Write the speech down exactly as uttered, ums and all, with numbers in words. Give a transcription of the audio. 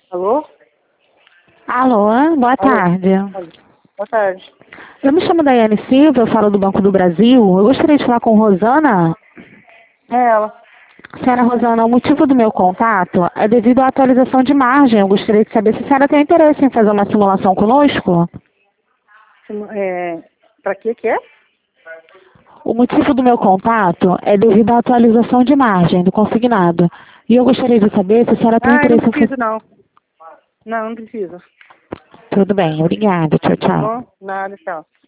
Alô? Alô, boa Alô? tarde. Alô. Boa tarde. Eu me chamo Daiane Silva, eu falo do Banco do Brasil. Eu gostaria de falar com Rosana. É ela. Senhora Rosana, o motivo do meu contato é devido à atualização de margem. Eu gostaria de saber se a senhora tem interesse em fazer uma simulação conosco. É, pra que que é? O motivo do meu contato é devido à atualização de margem do consignado. E eu gostaria de saber se a senhora tem Ah, eu não interesse em preciso fazer... não. Não, não preciso. Tudo bem, obrigada. Tchau, Tá tchau. bom? Nada, tchau.